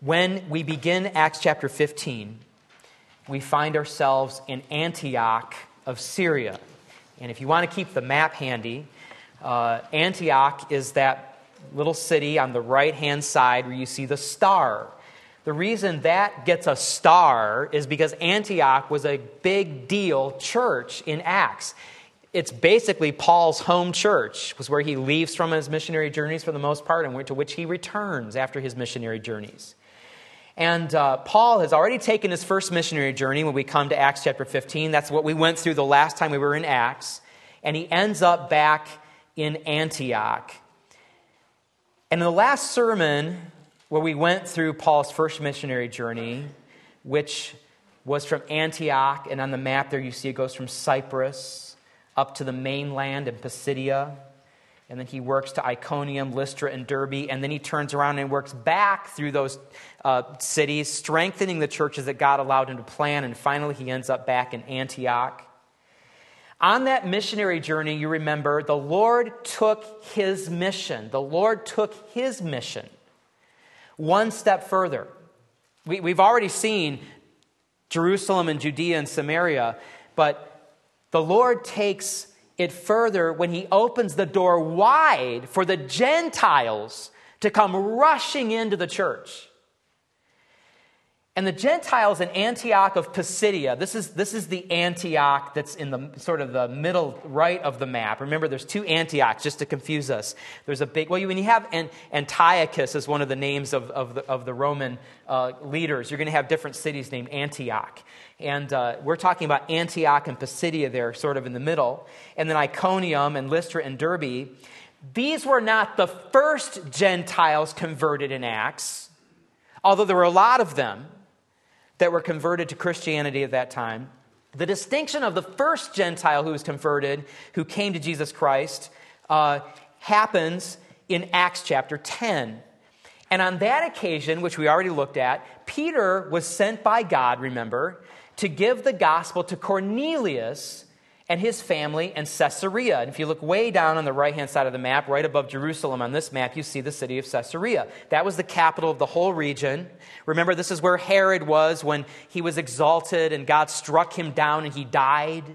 When we begin Acts chapter 15, we find ourselves in Antioch of Syria. And if you want to keep the map handy, Antioch is that little city on the right-hand side where you see the star. The reason that gets a star is because Antioch was a big deal church in Acts. It's basically Paul's home church, was where he leaves from his missionary journeys for the most part, and to which he returns after his missionary journeys. And Paul has already taken his first missionary journey when we come to Acts chapter 15. That's what we went through the last time we were in Acts. And he ends up back in Antioch. And in the last sermon, where we went through Paul's first missionary journey, which was from Antioch, and on the map there you see it goes from Cyprus up to the mainland in Pisidia. And then he works to Iconium, Lystra, and Derbe. And then he turns around and works back through those cities, strengthening the churches that God allowed him to plant. And finally, he ends up back in Antioch. On that missionary journey, you remember, the Lord took his mission. The Lord took his mission one step further. We've already seen Jerusalem and Judea and Samaria, but the Lord takes it further when he opens the door wide for the Gentiles to come rushing into the church. And the Gentiles in Antioch of Pisidia, this is the Antioch that's in the sort of the middle right of the map. Remember, there's two Antiochs, just to confuse us. There's a big, when you have Antiochus as one of the names of the Roman leaders, you're going to have different cities named Antioch. And we're talking about Antioch and Pisidia there, sort of in the middle. And then Iconium and Lystra and Derbe. These were not the first Gentiles converted in Acts, although there were a lot of them that were converted to Christianity at that time. The distinction of the first Gentile who was converted, who came to Jesus Christ, happens in Acts chapter 10. And on that occasion, which we already looked at, Peter was sent by God, remember, to give the gospel to Cornelius and his family in Caesarea. And if you look way down on the right-hand side of the map, right above Jerusalem on this map, you see the city of Caesarea. That was the capital of the whole region. Remember, this is where Herod was when he was exalted and God struck him down and he died.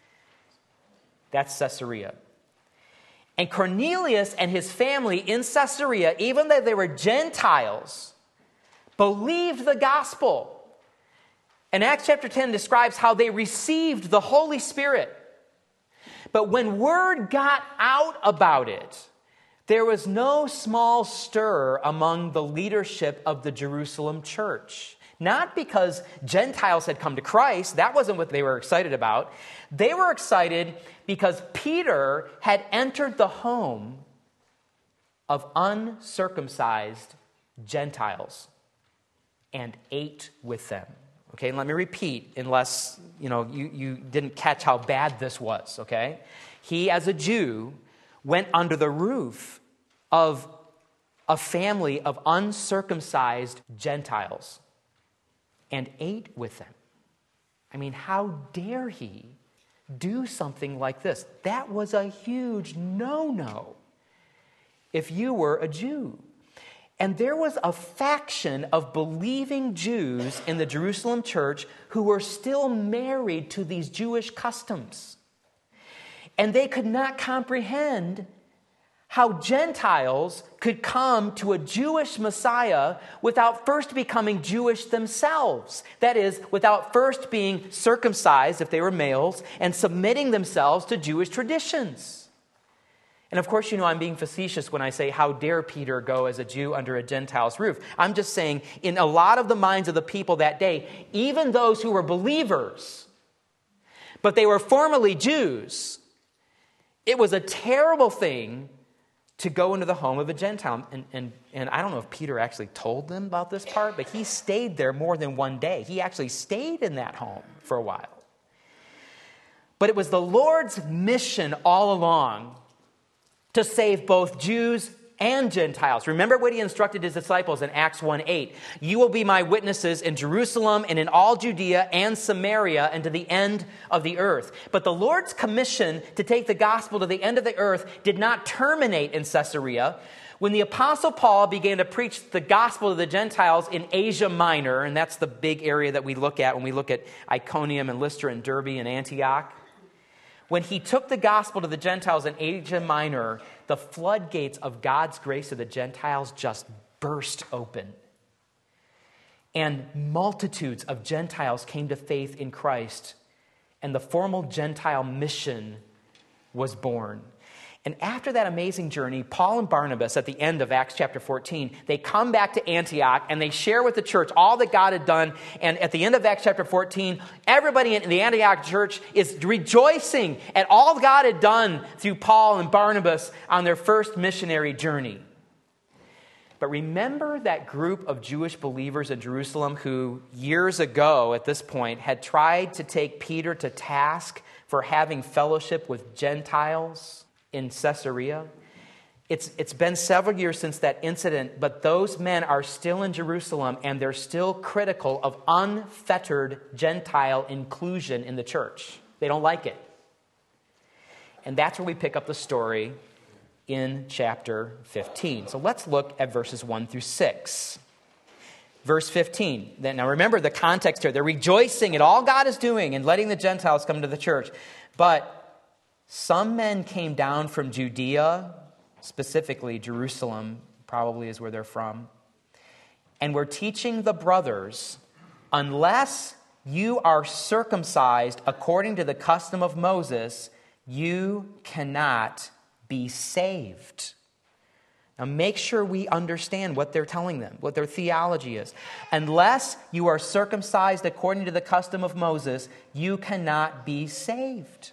That's Caesarea. And Cornelius and his family in Caesarea, even though they were Gentiles, believed the gospel. And Acts chapter 10 describes how they received the Holy Spirit. But when word got out about it, there was no small stir among the leadership of the Jerusalem church. Not because Gentiles had come to Christ. That wasn't what they were excited about. They were excited because Peter had entered the home of uncircumcised Gentiles and ate with them. Okay, let me repeat, unless you didn't catch how bad this was, okay? He, as a Jew, went under the roof of a family of uncircumcised Gentiles and ate with them. I mean, how dare he do something like this? That was a huge no-no if you were a Jew. And there was a faction of believing Jews in the Jerusalem church who were still married to these Jewish customs. And they could not comprehend how Gentiles could come to a Jewish Messiah without first becoming Jewish themselves. That is, without first being circumcised, if they were males, and submitting themselves to Jewish traditions. And of course, I'm being facetious when I say, how dare Peter go as a Jew under a Gentile's roof? I'm just saying, in a lot of the minds of the people that day, even those who were believers, but they were formerly Jews, it was a terrible thing to go into the home of a Gentile. And I don't know if Peter actually told them about this part, but he stayed there more than one day. He actually stayed in that home for a while. But it was the Lord's mission all along to save both Jews and Gentiles. Remember what he instructed his disciples in Acts 1:8. You will be my witnesses in Jerusalem and in all Judea and Samaria and to the end of the earth. But the Lord's commission to take the gospel to the end of the earth did not terminate in Caesarea, When the Apostle Paul began to preach the gospel to the Gentiles in Asia Minor, and that's the big area that we look at when we look at Iconium and Lystra and Derbe and Antioch, when he took the gospel to the Gentiles in Asia Minor, the floodgates of God's grace to the Gentiles just burst open. And multitudes of Gentiles came to faith in Christ, and the formal Gentile mission was born. And after that amazing journey, Paul and Barnabas, at the end of Acts chapter 14, they come back to Antioch and they share with the church all that God had done. And at the end of Acts chapter 14, everybody in the Antioch church is rejoicing at all God had done through Paul and Barnabas on their first missionary journey. But remember that group of Jewish believers in Jerusalem who years ago at this point had tried to take Peter to task for having fellowship with Gentiles in Caesarea? It's been several years since that incident, but those men are still in Jerusalem, and they're still critical of unfettered Gentile inclusion in the church. They don't like it. And that's where we pick up the story in chapter 15. So let's look at verses 1 through 6. Verse 15. Now remember the context here. They're rejoicing at all God is doing and letting the Gentiles come to the church. But some men came down from Judea, specifically Jerusalem, probably is where they're from, and were teaching the brothers, unless you are circumcised according to the custom of Moses, you cannot be saved. Now make sure we understand what they're telling them, what their theology is. Unless you are circumcised according to the custom of Moses, you cannot be saved.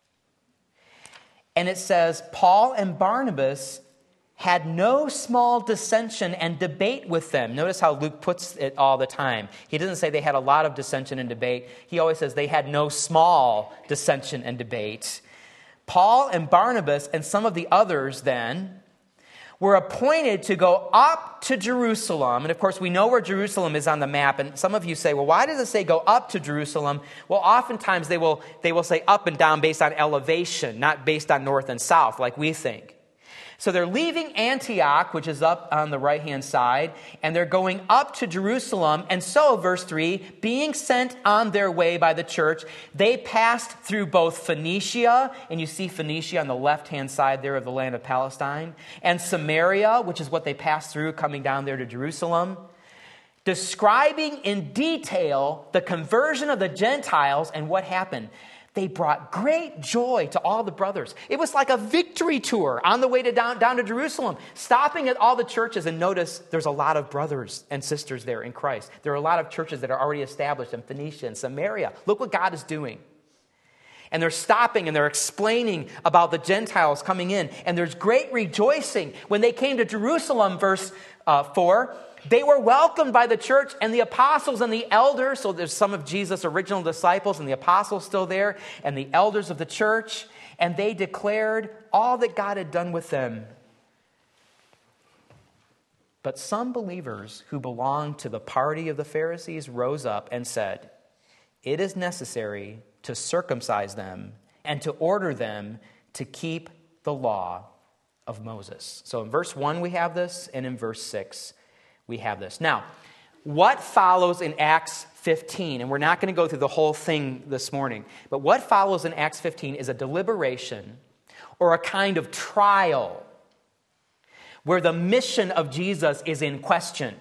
And it says, Paul and Barnabas had no small dissension and debate with them. Notice how Luke puts it all the time. He doesn't say they had a lot of dissension and debate. He always says they had no small dissension and debate. Paul and Barnabas and some of the others then were appointed to go up to Jerusalem. And of course, we know where Jerusalem is on the map. And some of you say, well, why does it say go up to Jerusalem? Well, oftentimes they will say up and down based on elevation, not based on north and south like we think. So they're leaving Antioch, which is up on the right-hand side, and they're going up to Jerusalem. And so, verse 3, being sent on their way by the church, they passed through both Phoenicia, and you see Phoenicia on the left-hand side there of the land of Palestine, and Samaria, which is what they passed through coming down there to Jerusalem, describing in detail the conversion of the Gentiles and what happened. They brought great joy to all the brothers. It was like a victory tour on the way down to Jerusalem, stopping at all the churches. And notice there's a lot of brothers and sisters there in Christ. There are a lot of churches that are already established in Phoenicia and Samaria. Look what God is doing. And they're stopping and they're explaining about the Gentiles coming in. And there's great rejoicing. When they came to Jerusalem, verse 4, they were welcomed by the church and the apostles and the elders. So there's some of Jesus' original disciples and the apostles still there and the elders of the church. And they declared all that God had done with them. But some believers who belonged to the party of the Pharisees rose up and said, it is necessary to circumcise them and to order them to keep the law of Moses. So in verse 1 we have this, and in verse 6 we have this. Now, what follows in Acts 15, and we're not going to go through the whole thing this morning, but what follows in Acts 15 is a deliberation or a kind of trial where the mission of Jesus is in question.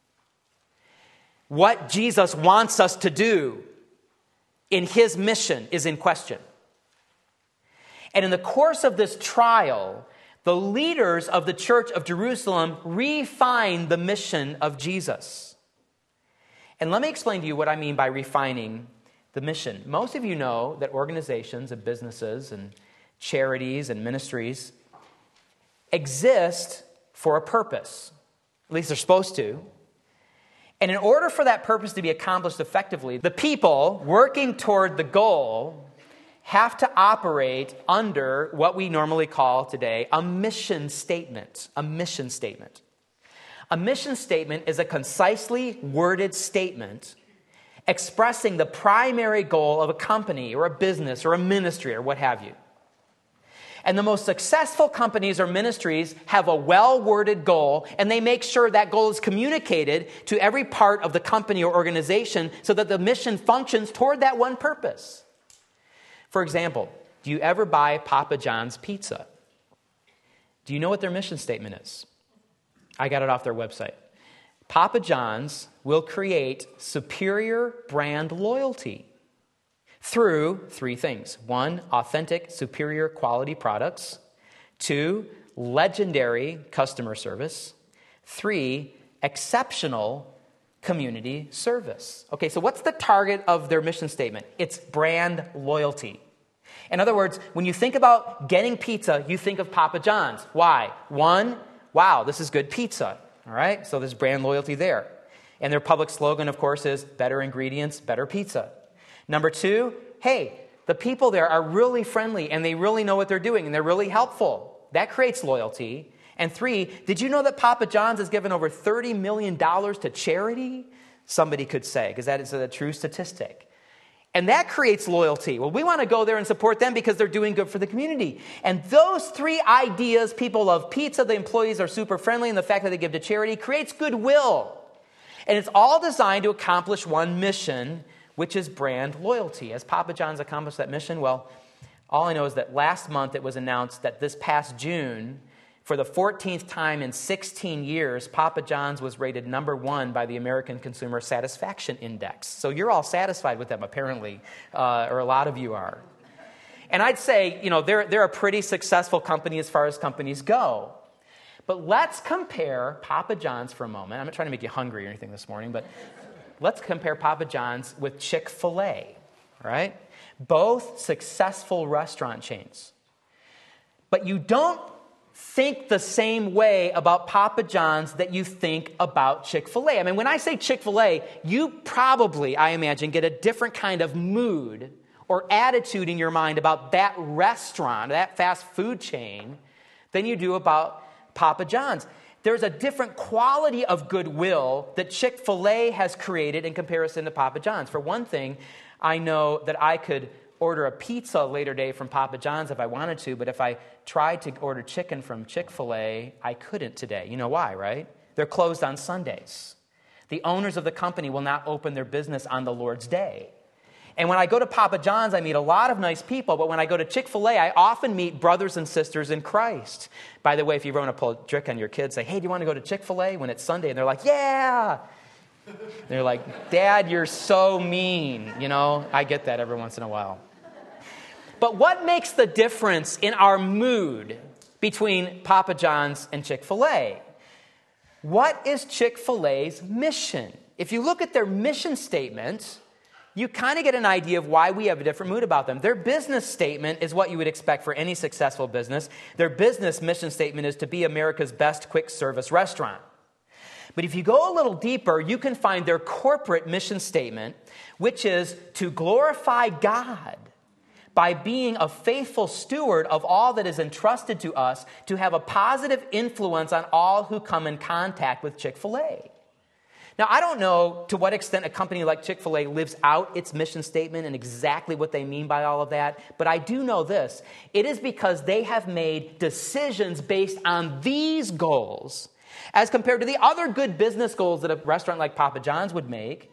What Jesus wants us to do in his mission is in question. And in the course of this trial, the leaders of the church of Jerusalem refine the mission of Jesus. And let me explain to you what I mean by refining the mission. Most of you know that organizations and businesses and charities and ministries exist for a purpose. At least they're supposed to. And in order for that purpose to be accomplished effectively, the people working toward the goal have to operate under what we normally call today a mission statement. A mission statement. A mission statement is a concisely worded statement expressing the primary goal of a company or a business or a ministry or what have you. And the most successful companies or ministries have a well-worded goal, and they make sure that goal is communicated to every part of the company or organization so that the mission functions toward that one purpose. For example, do you ever buy Papa John's pizza? Do you know what their mission statement is? I got it off their website. Papa John's will create superior brand loyalty through three things. 1, authentic, superior quality products. 2, legendary customer service. 3, exceptional community service. Okay, so what's the target of their mission statement? It's brand loyalty. In other words, when you think about getting pizza, you think of Papa John's. Why? 1, wow, this is good pizza. All right, so there's brand loyalty there. And their public slogan, of course, is better ingredients, better pizza. Number 2, hey, the people there are really friendly and they really know what they're doing and they're really helpful. That creates loyalty. And 3, did you know that Papa John's has given over $30 million to charity? Somebody could say, because that is a true statistic. And that creates loyalty. Well, we want to go there and support them because they're doing good for the community. And those 3 ideas, people love pizza, the employees are super friendly, and the fact that they give to charity creates goodwill. And it's all designed to accomplish one mission, which is brand loyalty. Has Papa John's accomplished that mission? Well, all I know is that last month it was announced that this past June, for the 14th time in 16 years, Papa John's was rated number 1 by the American Consumer Satisfaction Index. So you're all satisfied with them, apparently, or a lot of you are. And I'd say, they're a pretty successful company as far as companies go. But let's compare Papa John's for a moment. I'm not trying to make you hungry or anything this morning, but let's compare Papa John's with Chick-fil-A, right? Both successful restaurant chains. But you don't think the same way about Papa John's that you think about Chick-fil-A. I mean, when I say Chick-fil-A, you probably, I imagine, get a different kind of mood or attitude in your mind about that restaurant, that fast food chain, than you do about Papa John's. There's a different quality of goodwill that Chick-fil-A has created in comparison to Papa John's. For one thing, I know that I could order a pizza later day from Papa John's if I wanted to, but if I tried to order chicken from Chick-fil-A, I couldn't today. You know why, right? They're closed on Sundays. The owners of the company will not open their business on the Lord's Day. And when I go to Papa John's, I meet a lot of nice people, but when I go to Chick-fil-A, I often meet brothers and sisters in Christ. By the way, if you want to pull a trick on your kids, say, hey, do you want to go to Chick-fil-A when it's Sunday? And they're like, yeah! They're like, Dad, you're so mean. I get that every once in a while. But what makes the difference in our mood between Papa John's and Chick-fil-A? What is Chick-fil-A's mission? If you look at their mission statement, you kind of get an idea of why we have a different mood about them. Their business statement is what you would expect for any successful business. Their business mission statement is to be America's best quick service restaurant. But if you go a little deeper, you can find their corporate mission statement, which is to glorify God by being a faithful steward of all that is entrusted to us, to have a positive influence on all who come in contact with Chick-fil-A. Now, I don't know to what extent a company like Chick-fil-A lives out its mission statement and exactly what they mean by all of that, but I do know this. It is because they have made decisions based on these goals as compared to the other good business goals that a restaurant like Papa John's would make.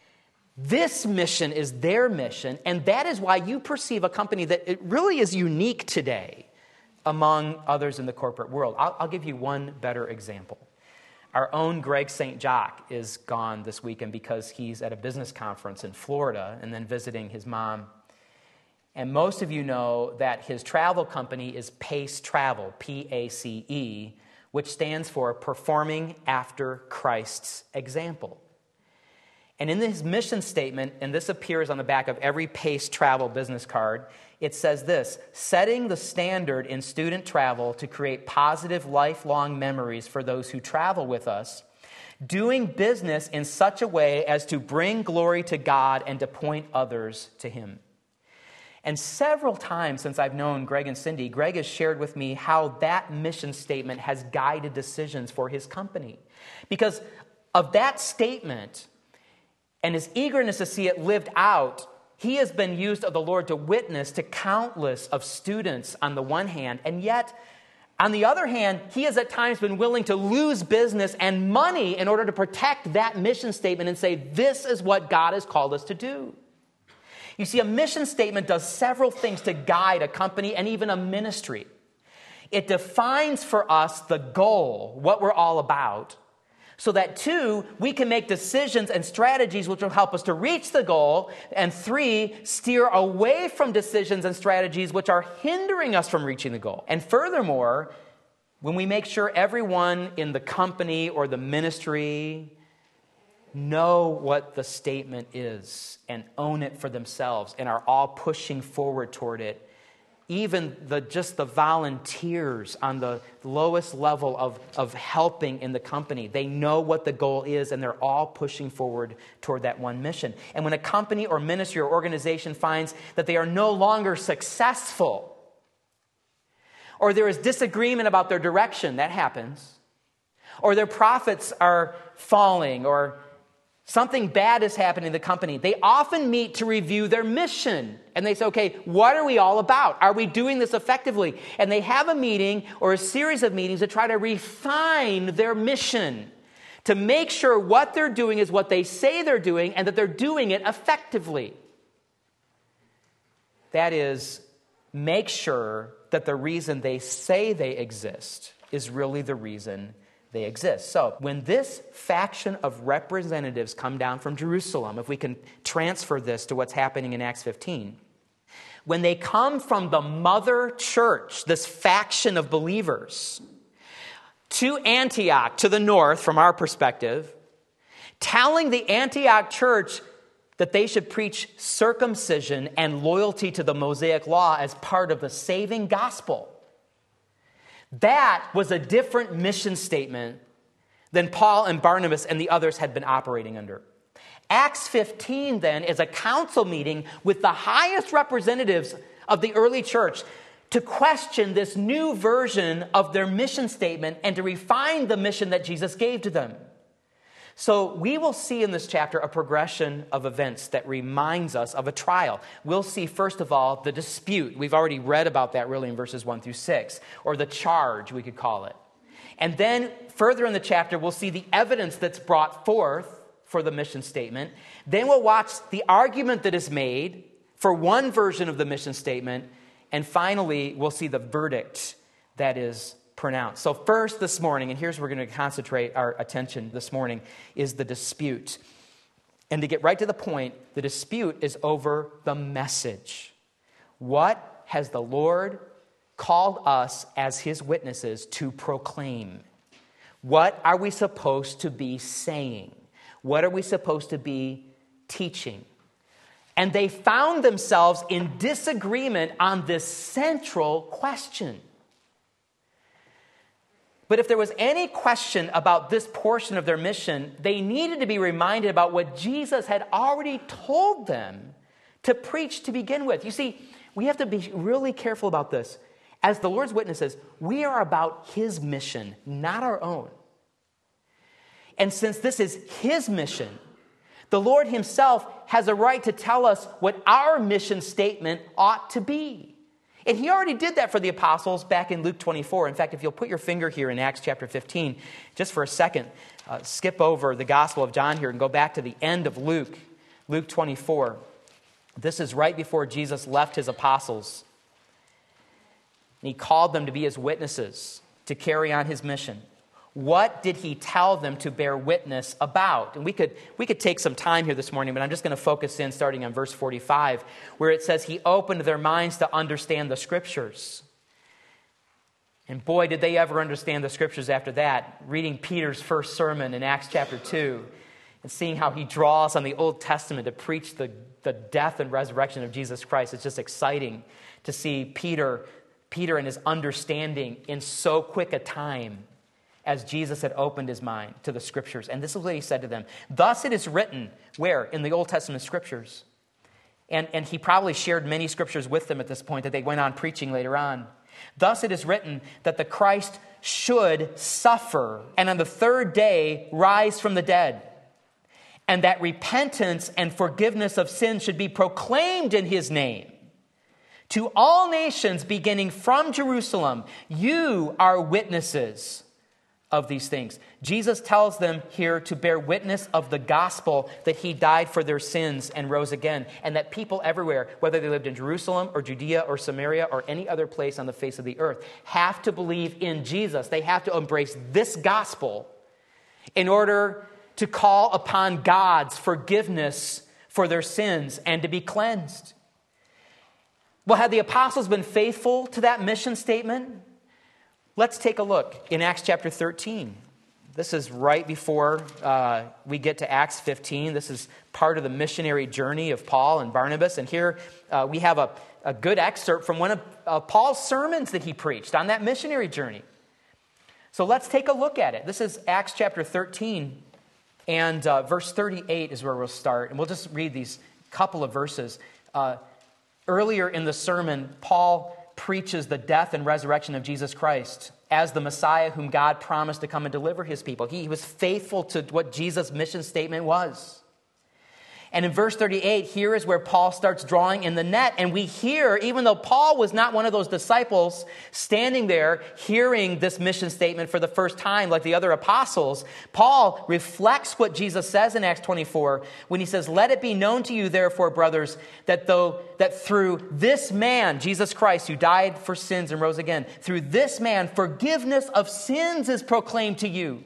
This mission is their mission, and that is why you perceive a company that it really is unique today among others in the corporate world. I'll give you one better example. Our own Greg St. Jacques is gone this weekend because he's at a business conference in Florida and then visiting his mom. And most of you know that his travel company is Pace Travel, P-A-C-E, which stands for Performing After Christ's Example. And in his mission statement, and this appears on the back of every Pace Travel business card, it says this: setting the standard in student travel to create positive lifelong memories for those who travel with us, doing business in such a way as to bring glory to God and to point others to Him. And several times since I've known Greg and Cindy, Greg has shared with me how that mission statement has guided decisions for his company. Because of that statement and his eagerness to see it lived out, He has been used of the Lord to witness to countless of students on the one hand, and yet, on the other hand, he has at times been willing to lose business and money in order to protect that mission statement and say, this is what God has called us to do. You see, a mission statement does several things to guide a company and even a ministry. It defines for us the goal, what we're all about, so that 2, we can make decisions and strategies which will help us to reach the goal, and 3, steer away from decisions and strategies which are hindering us from reaching the goal. And furthermore, when we make sure everyone in the company or the ministry know what the statement is and own it for themselves and are all pushing forward toward it, even just the volunteers on the lowest level of helping in the company, they know what the goal is and they're all pushing forward toward that one mission. And when a company or ministry or organization finds that they are no longer successful, or there is disagreement about their direction, that happens, or their profits are falling, or something bad is happening in the company, they often meet to review their mission. And they say, okay, what are we all about? Are we doing this effectively? And they have a meeting or a series of meetings to try to refine their mission, to make sure what they're doing is what they say they're doing and that they're doing it effectively. That is, make sure that the reason they say they exist is really the reason they exist. So when this faction of representatives come down from Jerusalem, if we can transfer this to what's happening in Acts 15, when they come from the mother church, this faction of believers, to Antioch, to the north from our perspective, telling the Antioch church that they should preach circumcision and loyalty to the Mosaic law as part of the saving gospel, that was a different mission statement than Paul and Barnabas and the others had been operating under. Acts 15, then, is a council meeting with the highest representatives of the early church to question this new version of their mission statement and to refine the mission that Jesus gave to them. So we will see in this chapter a progression of events that reminds us of a trial. We'll see, first of all, the dispute. We've already read about that really in verses 1 through 6, or the charge, we could call it. And then further in the chapter, we'll see the evidence that's brought forth for the mission statement. Then we'll watch the argument that is made for one version of the mission statement. And finally, we'll see the verdict that is pronounced. So first this morning, and here's where we're going to concentrate our attention this morning, is the dispute. And to get right to the point, the dispute is over the message. What has the Lord called us as his witnesses to proclaim? What are we supposed to be saying? What are we supposed to be teaching? And they found themselves in disagreement on this central question. But if there was any question about this portion of their mission, they needed to be reminded about what Jesus had already told them to preach to begin with. You see, we have to be really careful about this. As the Lord's witnesses, we are about his mission, not our own. And since this is his mission, the Lord himself has a right to tell us what our mission statement ought to be. And he already did that for the apostles back in Luke 24. In fact, if you'll put your finger here in Acts chapter 15, just for a second, skip over the Gospel of John here and go back to the end of Luke 24. This is right before Jesus left his apostles. And he called them to be his witnesses, to carry on his mission. What did he tell them to bear witness about? And we could take some time here this morning, but I'm just going to focus in starting on verse 45, where it says he opened their minds to understand the Scriptures. And boy, did they ever understand the Scriptures after that. Reading Peter's first sermon in Acts chapter 2 and seeing how he draws on the Old Testament to preach the death and resurrection of Jesus Christ. It's just exciting to see Peter and his understanding in so quick a time as Jesus had opened his mind to the Scriptures. And this is what he said to them. Thus it is written, where? In the Old Testament Scriptures. And he probably shared many Scriptures with them at this point that they went on preaching later on. Thus it is written that the Christ should suffer and on the third day rise from the dead, and that repentance and forgiveness of sins should be proclaimed in his name to all nations beginning from Jerusalem. You are witnesses of these things. Jesus tells them here to bear witness of the gospel, that he died for their sins and rose again, and that people everywhere, whether they lived in Jerusalem or Judea or Samaria or any other place on the face of the earth, have to believe in Jesus. They have to embrace this gospel in order to call upon God's forgiveness for their sins and to be cleansed. Well, had the apostles been faithful to that mission statement? Let's take a look in Acts chapter 13. This is right before we get to Acts 15. This is part of the missionary journey of Paul and Barnabas. And here we have a good excerpt from one of Paul's sermons that he preached on that missionary journey. So let's take a look at it. This is Acts chapter 13, and verse 38 is where we'll start. And we'll just read these couple of verses. Earlier in the sermon, Paul preaches the death and resurrection of Jesus Christ as the Messiah whom God promised to come and deliver his people. He was faithful to what Jesus' mission statement was. And in verse 38, here is where Paul starts drawing in the net. And we hear, even though Paul was not one of those disciples standing there hearing this mission statement for the first time like the other apostles, Paul reflects what Jesus says in Acts 24 when he says, "Let it be known to you, therefore, brothers, that through this man, Jesus Christ, who died for sins and rose again, through this man, forgiveness of sins is proclaimed to you.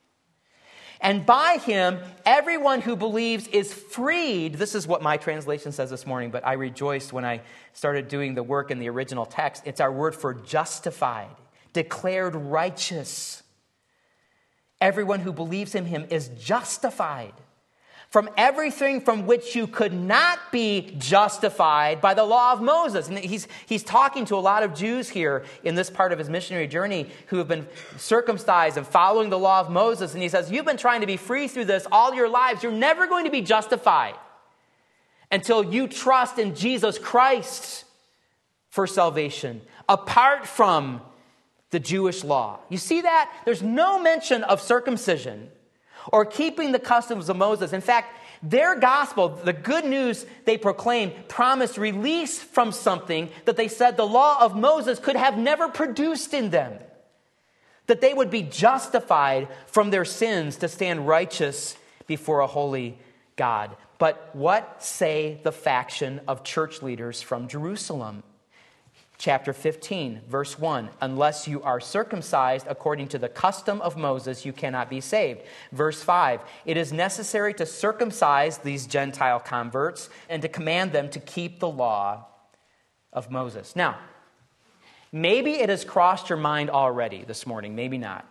And by him, everyone who believes is freed." This is what my translation says this morning, but I rejoiced when I started doing the work in the original text. It's our word for justified, declared righteous. Everyone who believes in him is justified from everything from which you could not be justified by the law of Moses. And he's talking to a lot of Jews here in this part of his missionary journey who have been circumcised and following the law of Moses. And he says, you've been trying to be free through this all your lives. You're never going to be justified until you trust in Jesus Christ for salvation, apart from the Jewish law. You see that? There's no mention of circumcision or keeping the customs of Moses. In fact, their gospel, the good news they proclaimed, promised release from something that they said the law of Moses could have never produced in them. That they would be justified from their sins to stand righteous before a holy God. But what say the faction of church leaders from Jerusalem? Chapter 15, verse 1, "Unless you are circumcised according to the custom of Moses, you cannot be saved." Verse 5, "It is necessary to circumcise these Gentile converts and to command them to keep the law of Moses." Now, maybe it has crossed your mind already this morning, maybe not.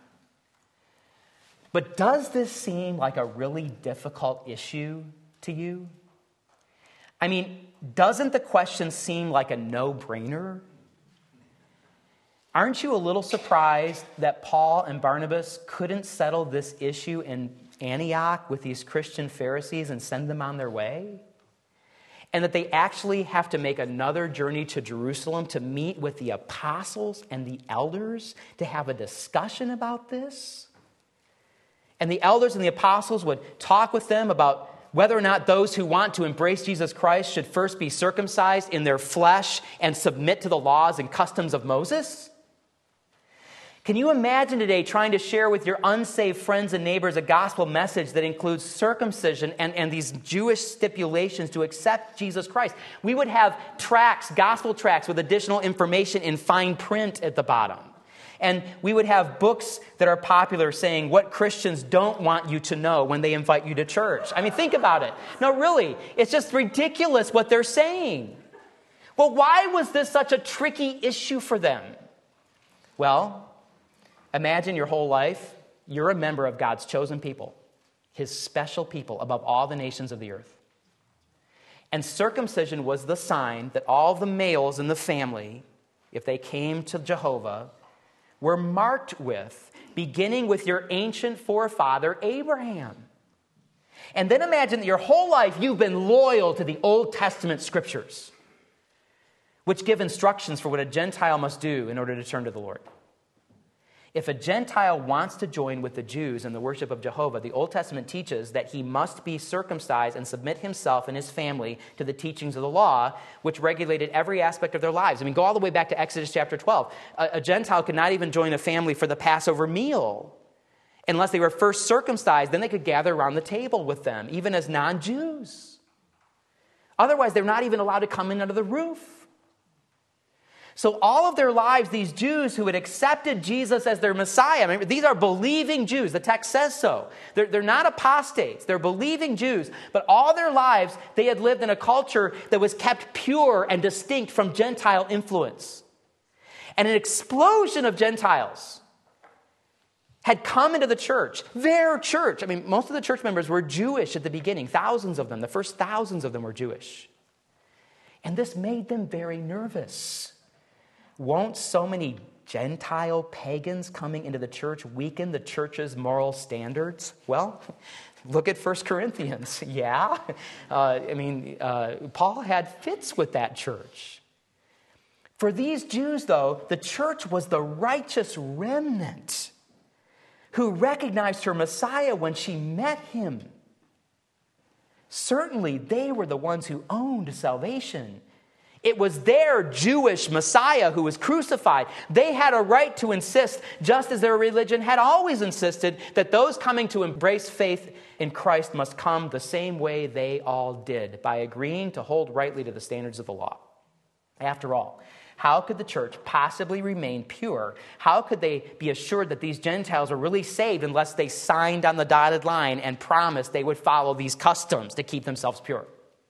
But does this seem like a really difficult issue to you? I mean, doesn't the question seem like a no-brainer? Aren't you a little surprised that Paul and Barnabas couldn't settle this issue in Antioch with these Christian Pharisees and send them on their way? And that they actually have to make another journey to Jerusalem to meet with the apostles and the elders to have a discussion about this? And the elders and the apostles would talk with them about whether or not those who want to embrace Jesus Christ should first be circumcised in their flesh and submit to the laws and customs of Moses? Can you imagine today trying to share with your unsaved friends and neighbors a gospel message that includes circumcision and these Jewish stipulations to accept Jesus Christ? We would have tracts, gospel tracts with additional information in fine print at the bottom. And we would have books that are popular saying what Christians don't want you to know when they invite you to church. I mean, think about it. No, really, it's just ridiculous what they're saying. Well, why was this such a tricky issue for them? Well, imagine your whole life, you're a member of God's chosen people, his special people above all the nations of the earth. And circumcision was the sign that all the males in the family, if they came to Jehovah, were marked with, beginning with your ancient forefather Abraham. And then imagine that your whole life you've been loyal to the Old Testament scriptures, which give instructions for what a Gentile must do in order to turn to the Lord. If a Gentile wants to join with the Jews in the worship of Jehovah, the Old Testament teaches that he must be circumcised and submit himself and his family to the teachings of the law, which regulated every aspect of their lives. I mean, go all the way back to Exodus chapter 12. A Gentile could not even join a family for the Passover meal unless they were first circumcised. Then they could gather around the table with them, even as non-Jews. Otherwise, they're not even allowed to come in under the roof. So all of their lives, these Jews who had accepted Jesus as their Messiah, I mean, these are believing Jews. The text says so. They're not apostates. They're believing Jews. But all their lives, they had lived in a culture that was kept pure and distinct from Gentile influence. And an explosion of Gentiles had come into the church, their church. I mean, most of the church members were Jewish at the beginning, thousands of them. The first thousands of them were Jewish. And this made them very nervous. Won't so many Gentile pagans coming into the church weaken the church's moral standards? Well, look at 1 Corinthians. Yeah. Paul had fits with that church. For these Jews, though, the church was the righteous remnant who recognized her Messiah when she met him. Certainly, they were the ones who owned salvation. It was their Jewish Messiah who was crucified. They had a right to insist, just as their religion had always insisted, that those coming to embrace faith in Christ must come the same way they all did, by agreeing to hold rightly to the standards of the law. After all, how could the church possibly remain pure? How could they be assured that these Gentiles are really saved unless they signed on the dotted line and promised they would follow these customs to keep themselves pure?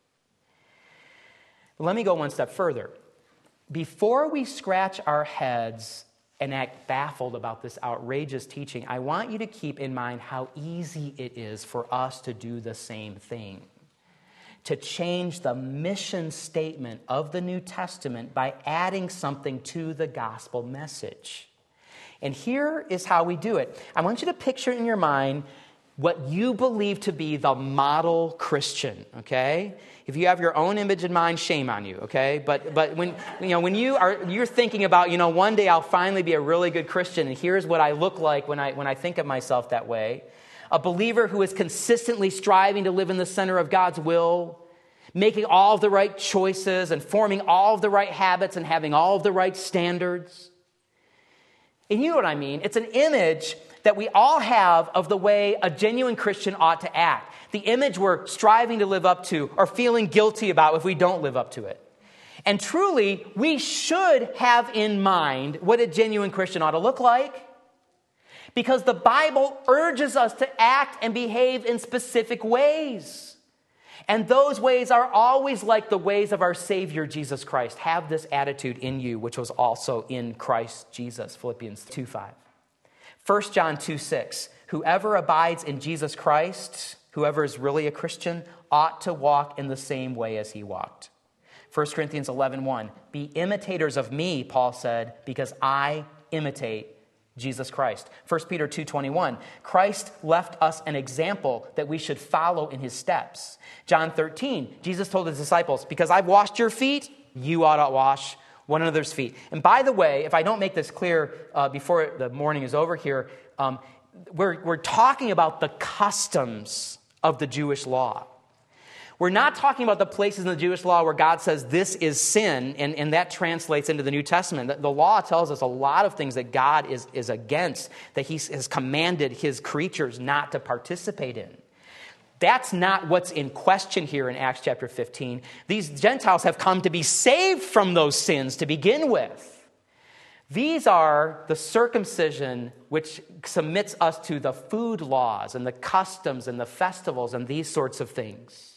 Let me go one step further. Before we scratch our heads and act baffled about this outrageous teaching, I want you to keep in mind how easy it is for us to do the same thing. To change the mission statement of the New Testament by adding something to the gospel message. And here is how we do it. I want you to picture in your mind what you believe to be the model Christian, okay? If you have your own image in mind, shame on you, okay? But when you're thinking about, one day I'll finally be a really good Christian, and here's what I look like when I think of myself that way. A believer who is consistently striving to live in the center of God's will, making all of the right choices and forming all of the right habits and having all of the right standards. And you know what I mean? It's an image that we all have of the way a genuine Christian ought to act. The image we're striving to live up to or feeling guilty about if we don't live up to it. And truly, we should have in mind what a genuine Christian ought to look like. Because the Bible urges us to act and behave in specific ways. And those ways are always like the ways of our Savior, Jesus Christ. Have this attitude in you, which was also in Christ Jesus, Philippians 2:5. 1 John 2:6, whoever abides in Jesus Christ, whoever is really a Christian, ought to walk in the same way as he walked. 1 Corinthians 11:1, be imitators of me, Paul said, because I imitate Jesus Christ. 1 Peter 2:21, Christ left us an example that we should follow in his steps. John 13, Jesus told his disciples, because I've washed your feet, you ought to wash one another's feet. And by the way, if I don't make this clear before the morning is over here, we're talking about the customs of the Jewish law. We're not talking about the places in the Jewish law where God says this is sin, and that translates into the New Testament. The law tells us a lot of things that God is against, that he has commanded his creatures not to participate in. That's not what's in question here in Acts chapter 15. These Gentiles have come to be saved from those sins to begin with. These are the circumcision which submits us to the food laws and the customs and the festivals and these sorts of things.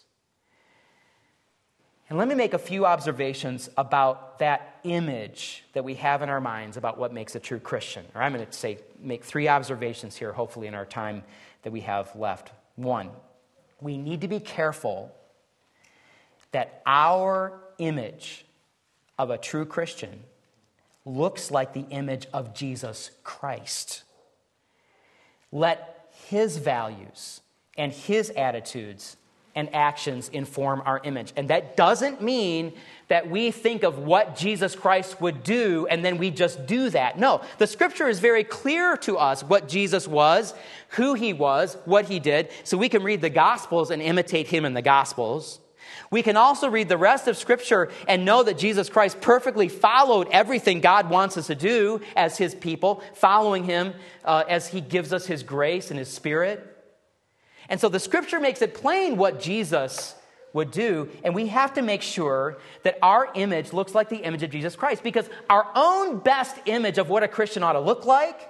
And let me make a few observations about that image that we have in our minds about what makes a true Christian. Or I'm going to make 3 observations here, hopefully in our time that we have left. 1, we need to be careful that our image of a true Christian looks like the image of Jesus Christ. Let his values and his attitudes and actions inform our image. And that doesn't mean that we think of what Jesus Christ would do and then we just do that. No, the scripture is very clear to us what Jesus was, who he was, what he did, so we can read the Gospels and imitate him in the Gospels. We can also read the rest of Scripture and know that Jesus Christ perfectly followed everything God wants us to do as his people, following him as he gives us his grace and his Spirit. And so the Scripture makes it plain what Jesus would do, and we have to make sure that our image looks like the image of Jesus Christ, because our own best image of what a Christian ought to look like,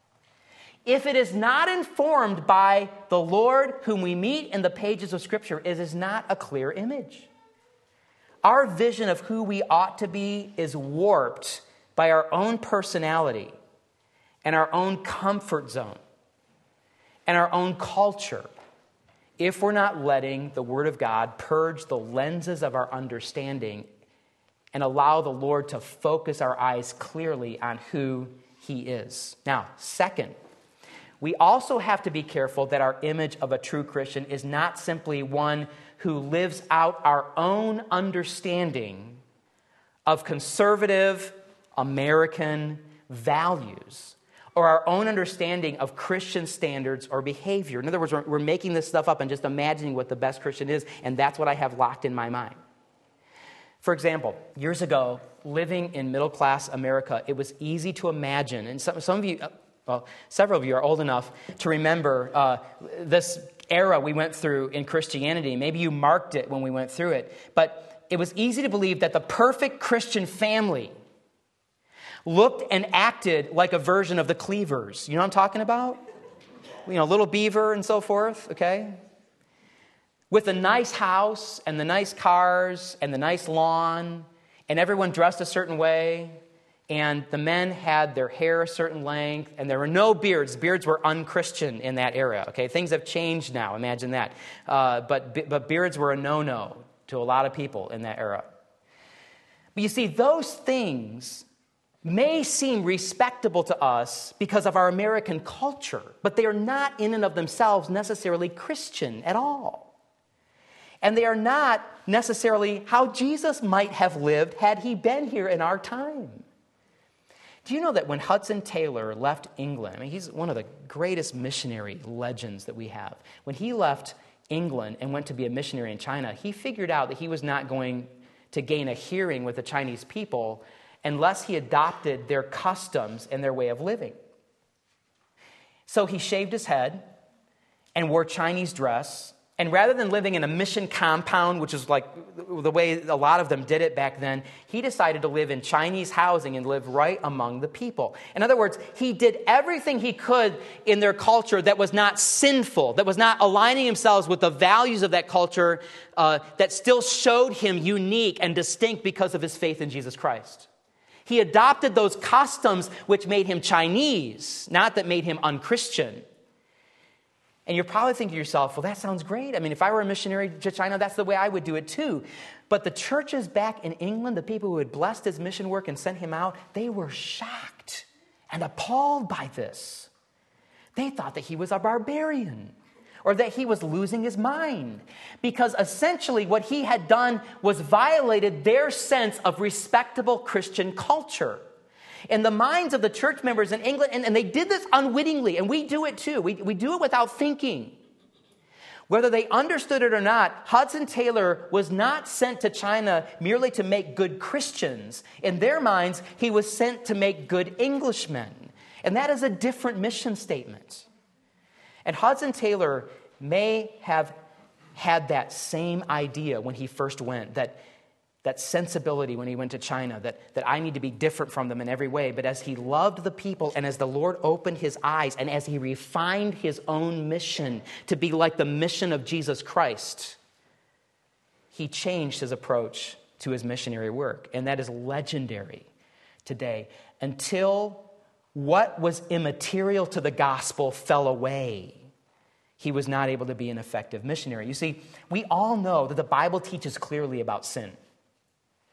if it is not informed by the Lord whom we meet in the pages of Scripture, it is not a clear image. Our vision of who we ought to be is warped by our own personality and our own comfort zone and our own culture if we're not letting the Word of God purge the lenses of our understanding and allow the Lord to focus our eyes clearly on who he is. Now, second, we also have to be careful that our image of a true Christian is not simply one who lives out our own understanding of conservative American values or our own understanding of Christian standards or behavior. In other words, we're making this stuff up and just imagining what the best Christian is, and that's what I have locked in my mind. For example, years ago, living in middle-class America, it was easy to imagine, and some of you, well, several of you are old enough to remember this era we went through in Christianity. Maybe you marked it when we went through it. But it was easy to believe that the perfect Christian family looked and acted like a version of the Cleavers. You know what I'm talking about? You know, Little Beaver and so forth, okay? With a nice house and the nice cars and the nice lawn and everyone dressed a certain way. And the men had their hair a certain length, and there were no beards. Beards were unchristian in that era. Okay, things have changed now. Imagine that. But beards were a no-no to a lot of people in that era. But you see, those things may seem respectable to us because of our American culture, but they are not in and of themselves necessarily Christian at all. And they are not necessarily how Jesus might have lived had he been here in our time. Do you know that when Hudson Taylor left England, I mean, he's one of the greatest missionary legends that we have. When he left England and went to be a missionary in China, he figured out that he was not going to gain a hearing with the Chinese people unless he adopted their customs and their way of living. So he shaved his head and wore Chinese dress. And rather than living in a mission compound, which is like the way a lot of them did it back then, he decided to live in Chinese housing and live right among the people. In other words, he did everything he could in their culture that was not sinful, that was not aligning himself with the values of that culture, that still showed him unique and distinct because of his faith in Jesus Christ. He adopted those customs which made him Chinese, not that made him unchristian. And you're probably thinking to yourself, well, that sounds great. I mean, if I were a missionary to China, that's the way I would do it too. But the churches back in England, the people who had blessed his mission work and sent him out, they were shocked and appalled by this. They thought that he was a barbarian or that he was losing his mind, because essentially what he had done was violated their sense of respectable Christian culture. In the minds of the church members in England, and they did this unwittingly, and we do it too. We do it without thinking. Whether they understood it or not, Hudson Taylor was not sent to China merely to make good Christians. In their minds, he was sent to make good Englishmen. And that is a different mission statement. And Hudson Taylor may have had that same idea when he first went, that sensibility when he went to China, that I need to be different from them in every way. But as he loved the people and as the Lord opened his eyes and as he refined his own mission to be like the mission of Jesus Christ, he changed his approach to his missionary work. And that is legendary today, until what was immaterial to the gospel fell away. He was not able to be an effective missionary. You see, we all know that the Bible teaches clearly about sin.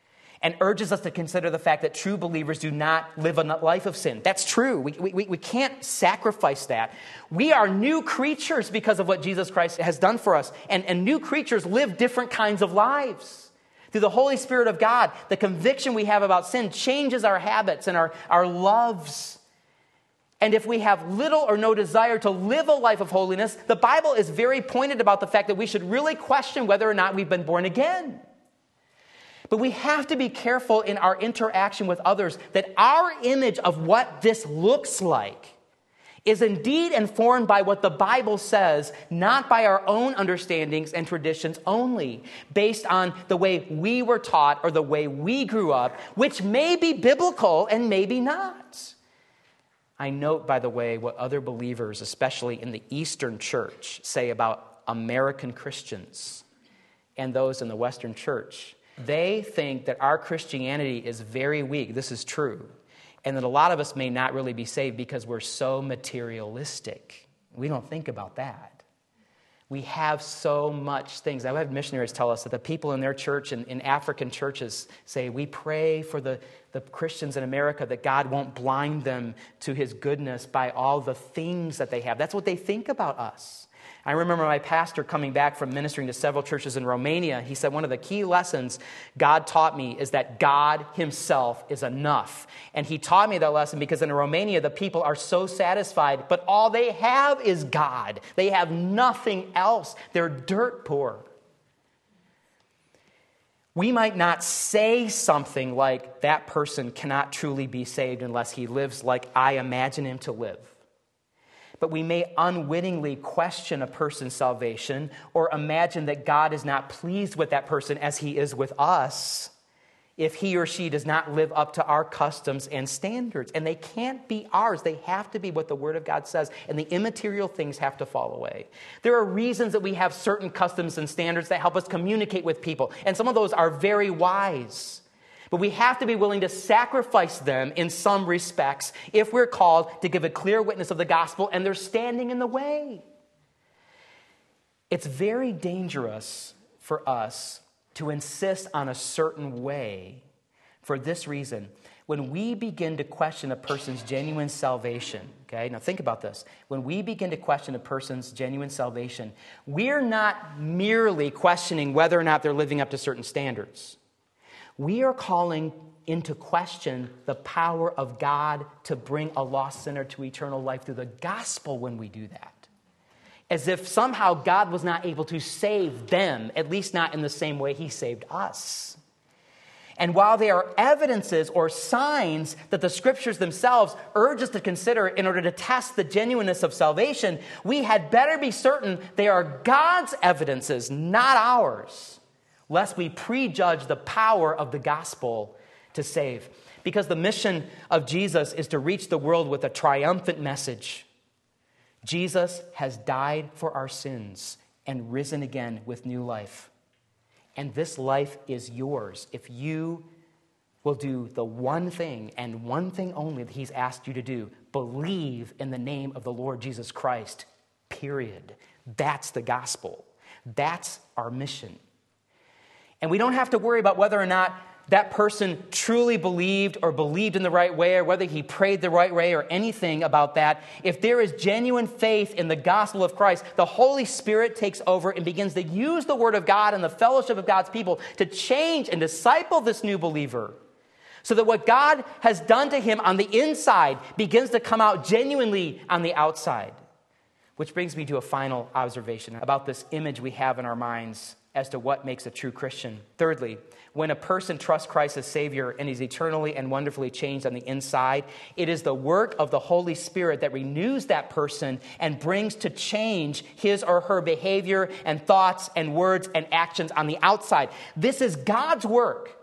and urges us to consider the fact that true believers do not live a life of sin. That's true. We can't sacrifice that. We are new creatures because of what Jesus Christ has done for us. And new creatures live different kinds of lives. Through the Holy Spirit of God, the conviction we have about sin changes our habits and our loves. And if we have little or no desire to live a life of holiness, the Bible is very pointed about the fact that we should really question whether or not we've been born again. But we have to be careful in our interaction with others that our image of what this looks like is indeed informed by what the Bible says, not by our own understandings and traditions only, based on the way we were taught or the way we grew up, which may be biblical and maybe not. I note, by the way, what other believers, especially in the Eastern Church, say about American Christians and those in the Western Church. They think that our Christianity is very weak. This is true. And that a lot of us may not really be saved because we're so materialistic. We don't think about that. We have so much things. I've had missionaries tell us that the people in their church and in African churches say, we pray for the Christians in America that God won't blind them to his goodness by all the things that they have. That's what they think about us. I remember my pastor coming back from ministering to several churches in Romania. He said, one of the key lessons God taught me is that God himself is enough. And he taught me that lesson because in Romania, the people are so satisfied, but all they have is God. They have nothing else. They're dirt poor. We might not say something like, that person cannot truly be saved unless he lives like I imagine him to live. But we may unwittingly question a person's salvation or imagine that God is not pleased with that person as he is with us if he or she does not live up to our customs and standards. And they can't be ours. They have to be what the Word of God says. And the immaterial things have to fall away. There are reasons that we have certain customs and standards that help us communicate with people. And some of those are very wise. But we have to be willing to sacrifice them in some respects if we're called to give a clear witness of the gospel and they're standing in the way. It's very dangerous for us to insist on a certain way for this reason. When we begin to question a person's genuine salvation, okay, now think about this. When we begin to question a person's genuine salvation, we're not merely questioning whether or not they're living up to certain standards. We are calling into question the power of God to bring a lost sinner to eternal life through the gospel when we do that. As if somehow God was not able to save them, at least not in the same way he saved us. And while they are evidences or signs that the scriptures themselves urge us to consider in order to test the genuineness of salvation, we had better be certain they are God's evidences, not ours, lest we prejudge the power of the gospel to save. Because the mission of Jesus is to reach the world with a triumphant message. Jesus has died for our sins and risen again with new life. And this life is yours if you will do the one thing and one thing only that he's asked you to do. Believe in the name of the Lord Jesus Christ, period. That's the gospel. That's our mission. And we don't have to worry about whether or not that person truly believed or believed in the right way or whether he prayed the right way or anything about that. If there is genuine faith in the gospel of Christ, the Holy Spirit takes over and begins to use the Word of God and the fellowship of God's people to change and disciple this new believer so that what God has done to him on the inside begins to come out genuinely on the outside. Which brings me to a final observation about this image we have in our minds as to what makes a true Christian. Thirdly, when a person trusts Christ as Savior and is eternally and wonderfully changed on the inside, it is the work of the Holy Spirit that renews that person and brings to change his or her behavior and thoughts and words and actions on the outside. This is God's work.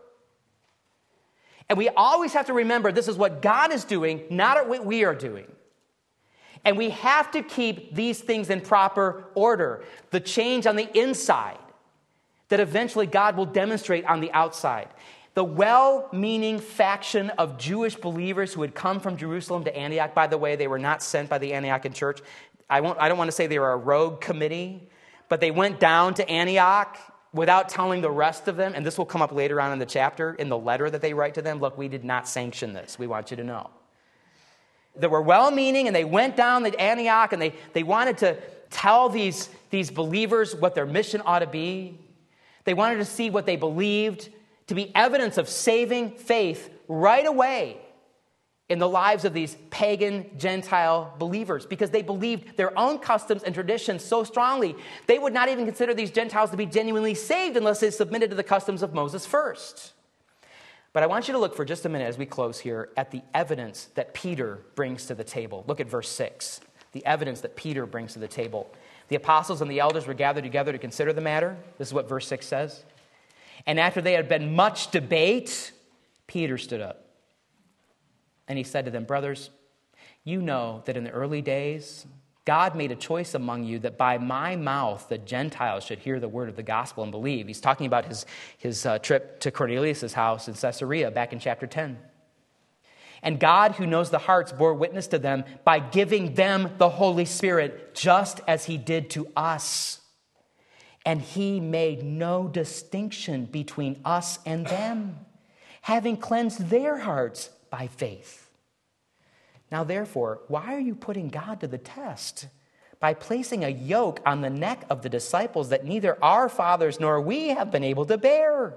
And we always have to remember this is what God is doing, not what we are doing. And we have to keep these things in proper order. The change on the inside that eventually God will demonstrate on the outside. The well-meaning faction of Jewish believers who had come from Jerusalem to Antioch, by the way, they were not sent by the Antiochian church. I don't want to say they were a rogue committee, but they went down to Antioch without telling the rest of them, and this will come up later on in the chapter, in the letter that they write to them, look, we did not sanction this. We want you to know. They were well-meaning, and they went down to Antioch, and they wanted to tell these believers what their mission ought to be. They wanted to see what they believed to be evidence of saving faith right away in the lives of these pagan Gentile believers, because they believed their own customs and traditions so strongly, they would not even consider these Gentiles to be genuinely saved unless they submitted to the customs of Moses first. But I want you to look for just a minute as we close here at the evidence that Peter brings to the table. Look at verse 6. The evidence that Peter brings to the table. The apostles and the elders were gathered together to consider the matter. This is what verse 6 says. And after they had been much debate, Peter stood up. And he said to them, brothers, you know that in the early days, God made a choice among you that by my mouth the Gentiles should hear the word of the gospel and believe. He's talking about his trip to Cornelius' house in Caesarea back in chapter 10. And God, who knows the hearts, bore witness to them by giving them the Holy Spirit, just as he did to us. And he made no distinction between us and them, having cleansed their hearts by faith. Now, therefore, why are you putting God to the test by placing a yoke on the neck of the disciples that neither our fathers nor we have been able to bear?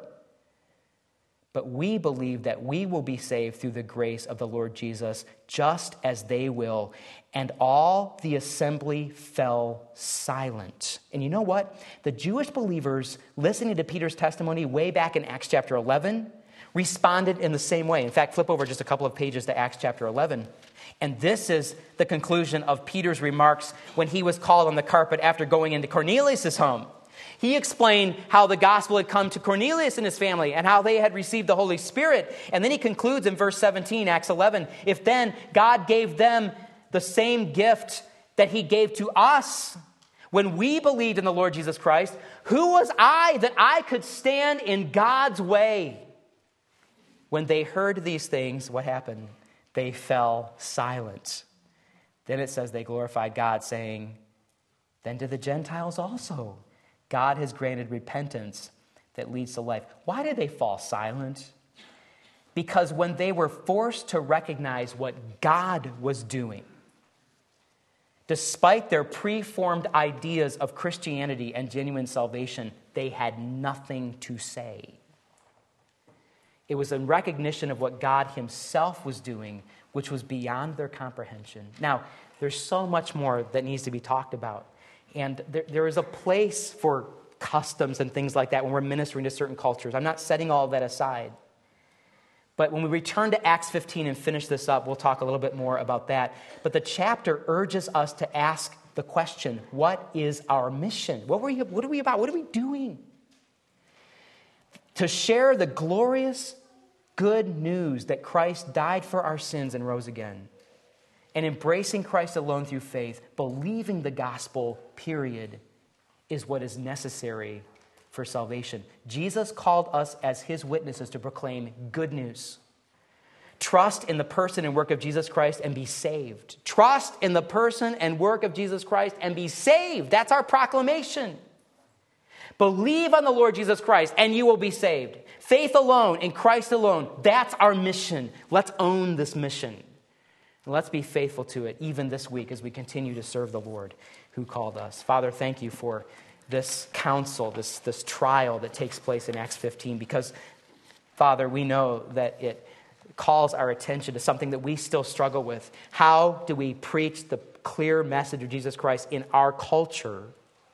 But we believe that we will be saved through the grace of the Lord Jesus, just as they will. And all the assembly fell silent. And you know what? The Jewish believers listening to Peter's testimony way back in Acts chapter 11 responded in the same way. In fact, flip over just a couple of pages to Acts chapter 11. And this is the conclusion of Peter's remarks when he was called on the carpet after going into Cornelius' home. He explained how the gospel had come to Cornelius and his family and how they had received the Holy Spirit. And then he concludes in verse 17, Acts 11, if then God gave them the same gift that he gave to us when we believed in the Lord Jesus Christ, who was I that I could stand in God's way? When they heard these things, what happened? They fell silent. Then it says they glorified God, saying, then to the Gentiles also God has granted repentance that leads to life. Why did they fall silent? Because when they were forced to recognize what God was doing, despite their preformed ideas of Christianity and genuine salvation, they had nothing to say. It was in recognition of what God himself was doing, which was beyond their comprehension. Now, there's so much more that needs to be talked about. And there is a place for customs and things like that when we're ministering to certain cultures. I'm not setting all of that aside. But when we return to Acts 15 and finish this up, we'll talk a little bit more about that. But the chapter urges us to ask the question, what is our mission? What are we about? What are we doing? To share the glorious good news that Christ died for our sins and rose again. And embracing Christ alone through faith, believing the gospel, period, is what is necessary for salvation. Jesus called us as his witnesses to proclaim good news. Trust in the person and work of Jesus Christ and be saved. Trust in the person and work of Jesus Christ and be saved. That's our proclamation. Believe on the Lord Jesus Christ and you will be saved. Faith alone in Christ alone. That's our mission. Let's own this mission. And let's be faithful to it even this week as we continue to serve the Lord who called us. Father, thank you for this counsel, this trial that takes place in Acts 15, because, Father, we know that it calls our attention to something that we still struggle with. How do we preach the clear message of Jesus Christ in our culture,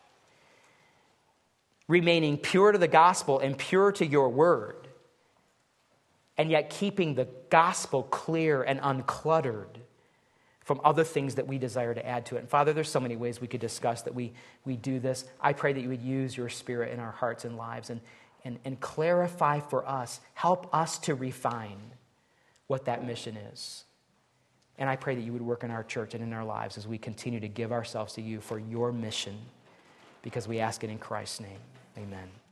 remaining pure to the gospel and pure to your word, and yet keeping the gospel clear and uncluttered from other things that we desire to add to it? And Father, there's so many ways we could discuss that we do this. I pray that you would use your Spirit in our hearts and lives and clarify for us, help us to refine what that mission is. And I pray that you would work in our church and in our lives as we continue to give ourselves to you for your mission, because we ask it in Christ's name. Amen.